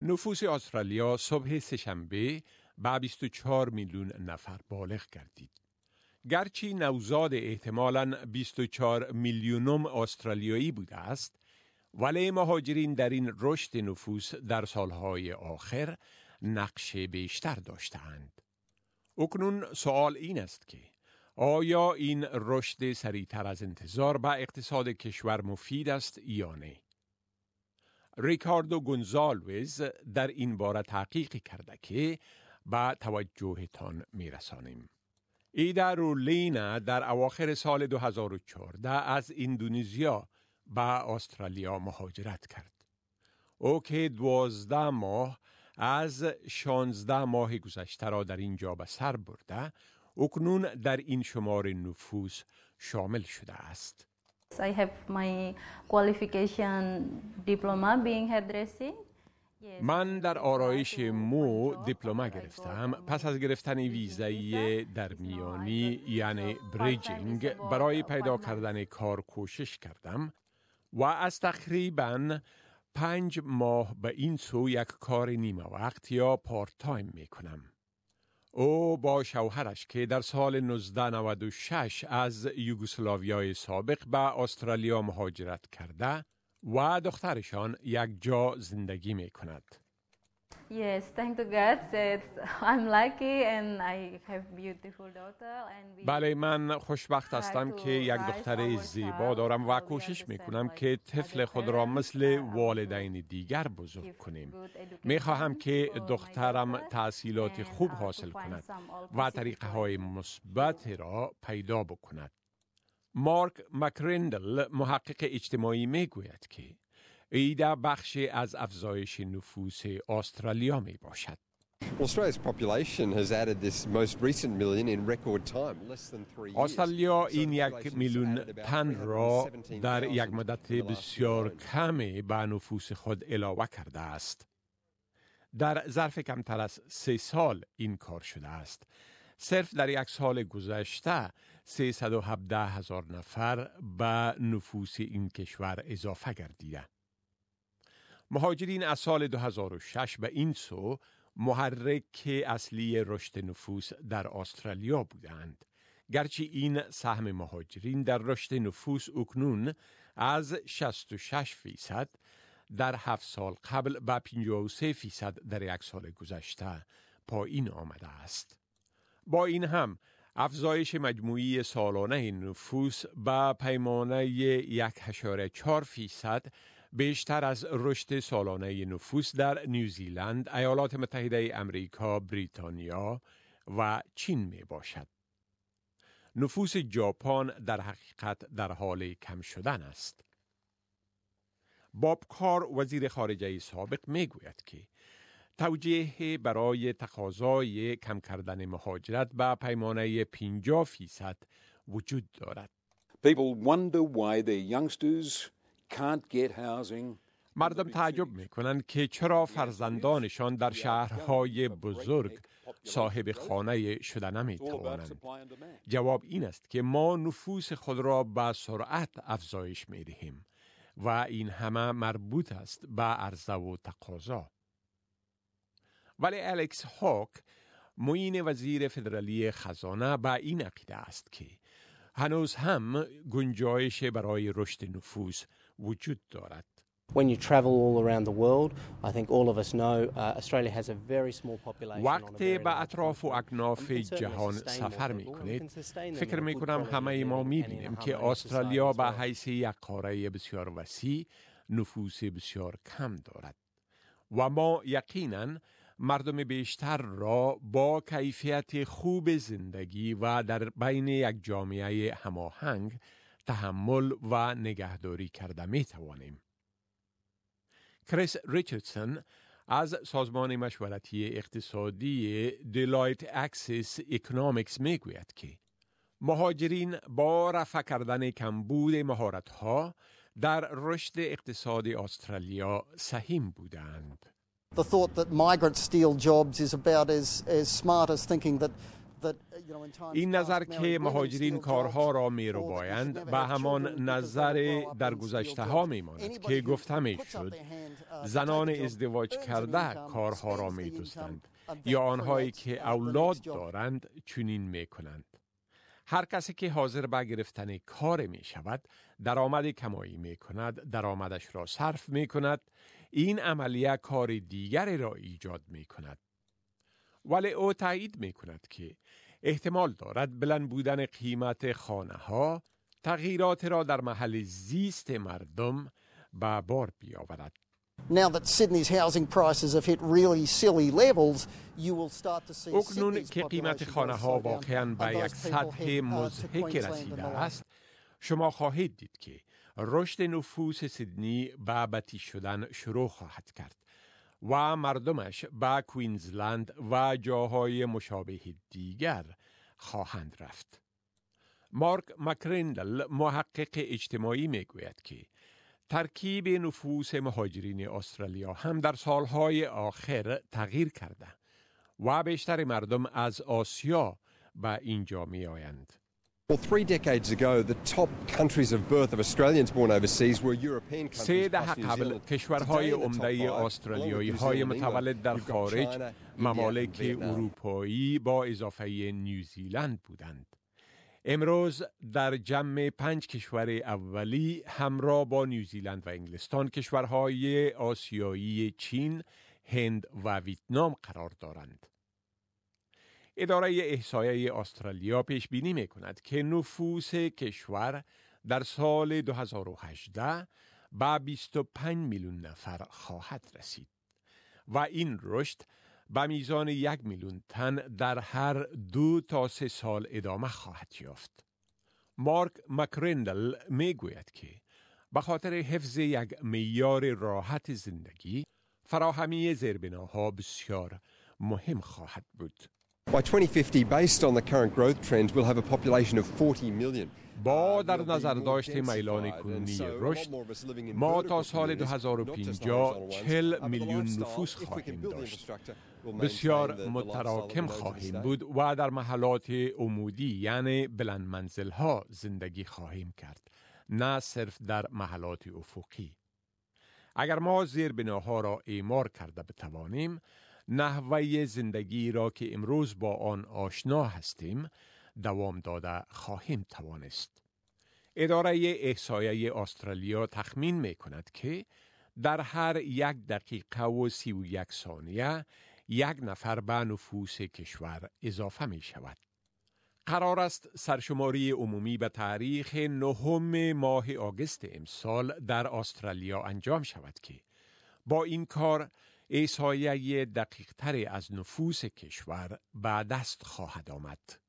نفوس استرالیا صبح سه‌شنبه به 24 میلیون نفر بالغ گردید. گرچه نوزاد احتمالاً 24 میلیونم استرالیایی بوده است، ولی مهاجرین در این رشد نفوس در سالهای آخر نقش بیشتر داشتند. اکنون سوال این است که آیا این رشد سریعتر از انتظار به اقتصاد کشور مفید است یا نه؟ ریکاردو گونزالویز در این باره تحقیق کرده که به توجهتان میرسانیم. ایدا رولینا در اواخر سال 2014 از اندونزیا به استرالیا مهاجرت کرد. او که 12 ماه از 16 ماه گذشته را در اینجا به سر برده، اکنون در این شمار نفوس شامل شده است. I have my qualification diploma being hairdressing. من در آرایش مو دیپلم گرفتم. پس از گرفتن ویزای درمیانی یعنی بریجینگ برای پیدا کردن کار کوشش کردم و از تقریباً 5 ماه به این سو یک کار نیمه وقت یا پارت تایم می کنم. او با شوهرش که در سال 1996 از یوگسلاویای سابق به استرالیا مهاجرت کرده و دخترشان یک جا زندگی می کند. Yes, thank to God that I'm lucky and I have beautiful daughter and بله، من خوشبخت هستم که یک دختر زیبا دارم و کوشش می کنم که طفل خود را مثل والدین دیگر بزرگ کنیم. می خواهم که دخترم تحصیلات خوب حاصل کند و طریقه های مثبت را پیدا بکند. مارک مکریندل محقق اجتماعی می گوید که ایده بخشی از افزایش نفوس استرالیا می باشد. Australia's population has added this most recent million in record time, less than 3 years. استرالیا این 1 میلیون تن را در یک مدت بسیار کمی به نفوس خود علاوه کرده است. در ظرف کمتر از 3 سال این کار شده است. صرف در 1 سال گذشته 317,000 نفر به نفوس این کشور اضافه گردیده. مهاجرین از سال 2006 به این سو محرک اصلی رشد نفوس در استرالیا بودند. گرچه این سهم مهاجرین در رشد نفوس اکنون از 66% در 7 سال قبل به 53% در 1 سال گذشته پایین آمده است. با این هم افزایش مجموعی سالانه نفوس به پیمانه 1.4% بیشتر از رشد سالانه نفوس در نیوزیلند، ایالات متحده امریکا، بریتانیا و چین می باشد. نفوس ژاپن در حقیقت در حال کم شدن است. باب کار وزیر خارجه سابق می گوید که توجیه برای تقاضای کم کردن مهاجرت به پیمانه 50% وجود دارد. People wonder why their youngsters can't get housing. مردم تعجب می‌کنند که چرا فرزندانشان در شهرهای بزرگ صاحب خانه شده نمی‌توانند. جواب این است که ما نفوس خود را به سرعت افزایش می‌دهیم و این همه مربوط است به عرضه و تقاضا. ولی الکس هاک، معین وزیر فدرالی خزانه، به این عقیده است که هنوز هم گنجایش برای رشد نفوس وجود دارد. When you travel all around the world, I think all of us know Australia has a very small population. وقتی به اطراف و اکناف جهان سفر می کنید، فکر می کنم همه ما می بینیم که استرالیا به حیث یک قاره بسیار وسیع نفوس بسیار کم دارد و ما یقیناً مردم بیشتر را با کیفیت خوب زندگی و در بین یک جامعه هماهنگ تحمل و نگهداری کرده می توانیم. کریس ریچاردسون از سازمان مشورتی اقتصادی دیلایت اکسس اکونومیکس می گوید که مهاجرین با رفع کردن کمبود مهارت‌ها در رشد اقتصاد استرالیا سهیم بودند. The thought that migrants steal jobs is about as smart as thinking that این نظر که مهاجرین کارها را می رو بایند به همان نظر در گذشته ها می ماند که گفته می شد زنان ازدواج کرده کارها را می دزدند یا آنهایی که اولاد دارند چنین می کنند. هر کسی که حاضر به گرفتن کار می شود درآمد کمایی می کند، درآمدش را صرف می کند، این عملیه کار دیگری را ایجاد می کند. ولی او تایید می کند که احتمال دارد بلند بودن قیمت خانه ها تغییرات را در محل زیست مردم به بار بیاورد. Now that Sydney's housing prices have hit really silly levels, you will start to see اکنون که قیمت خانه ها واقعاً به یک سطح مضحک رسیده است، شما خواهید دید که رشد نفوس سیدنی به ابدی شدن شروع خواهد کرد و مردمش به کوینزلند و جاهای مشابه دیگر خواهند رفت. مارک مکرندل محقق اجتماعی میگوید که ترکیب نفوس مهاجرین استرالیا هم در سالهای آخر تغییر کرده و بیشتر مردم از آسیا به اینجا می آیند. Well, 3 decades ago, the top countries of birth of Australians born overseas were European countries. 3 دهه قبل کشورهای عمده استرالیایی های متولد در خارج ممالک اروپایی با اضافه نیوزیلند بودند. امروز در جمع 5 کشور اولی همراه با نیوزیلند و انگلستان کشورهای آسیایی چین، هند و ویتنام قرار دارند. اداره احصایه استرالیا پیش بینی می کند که نفوس کشور در سال 2018 به 25 میلیون نفر خواهد رسید و این رشد به میزان 1 میلیون تن در هر 2 تا 3 سال ادامه خواهد یافت. مارک مکرندل می گوید که به خاطر حفظ یک معیار راحت زندگی فراهمی زیربناها بسیار مهم خواهد بود. By 2050, based on the current growth trends, we'll have a population of 40 million. با در نظر داشت میلان کنونی رشد، ما تا سال 2050 40 میلیون نفوس خواهیم داشت. بسیار متراکم خواهیم بود و در محلات عمودی یعنی بلند منزل‌ها زندگی خواهیم کرد، نه صرف در محلات افقی. اگر ما زیربناها را اعمار کرده بتوانیم، نحوه زندگی را که امروز با آن آشنا هستیم دوام داده خواهیم توانست. اداره احصایه استرالیا تخمین می کند که در هر 1 دقیقه و 31 ثانیه 1 نفر به نفوس کشور اضافه می شود. قرار است سرشماری عمومی به تاریخ 9 ماه آگوست امسال در استرالیا انجام شود که با این کار احصایه دقیق تری از نفوس کشور به دست خواهد آمد.